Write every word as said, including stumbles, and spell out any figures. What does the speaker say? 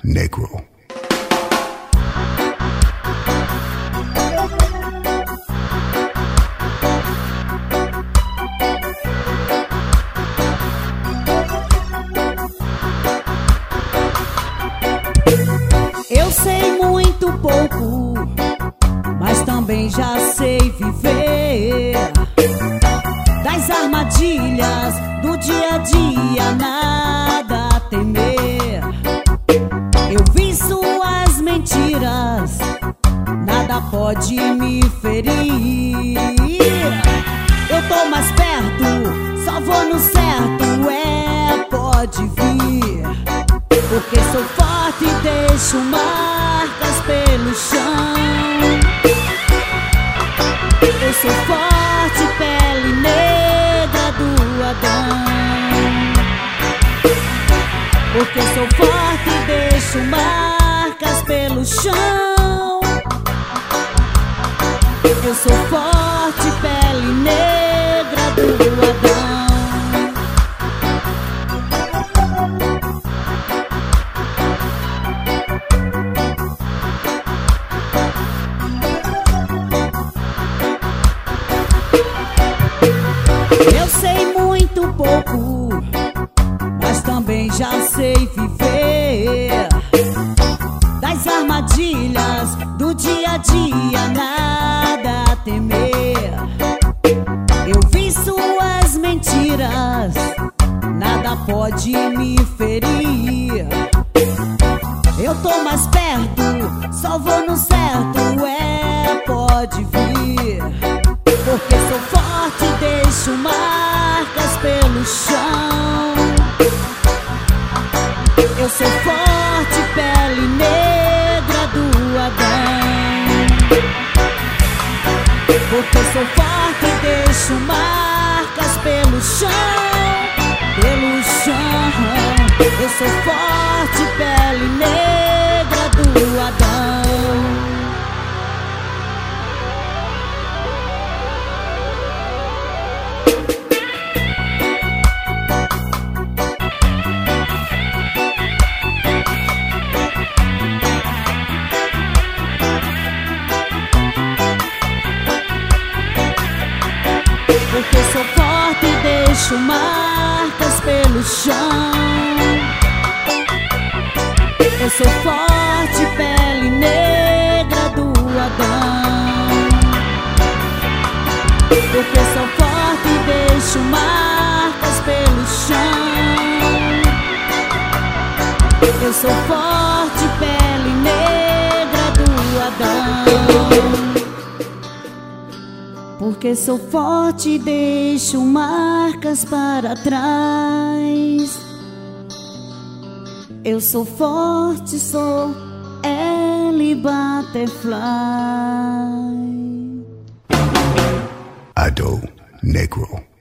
Negro. Eu sei muito pouco, mas também já sei viver das armadilhas do dia a dia, nada a temer. Eu vi suas mentiras, nada pode me ferir. Eu tô mais perto, só vou no certo, é, pode vir. Porque sou forte e deixo marcas pelo chão. Eu sou forte, pele negra do Adão. Porque sou forte e deixo marcas pelo chão. Eu sou forte, pele negra do Adão. Eu sei muito pouco, mas também já sei viver das armadilhas do dia a dia, nada a temer. Eu vi suas mentiras, nada pode me ferir. Eu tô mais perto, só vou no certo, é, pode vir. Porque sou forte e deixo marcas pelo chão. Eu sou forte, pele negra do Adão. Porque sou forte e deixo marcas pelo chão. Pelo chão. Eu sou forte, pele negra do Adão. Porque sou forte e deixo marcas pelo chão. Eu sou forte, pele negra do Adão. Porque sou forte e deixo marcas pelo chão. Eu sou forte, pele negra do Adão. Porque sou forte e deixo marcas para trás. Eu sou forte, sou Ellie Butterfly. Ado Negro.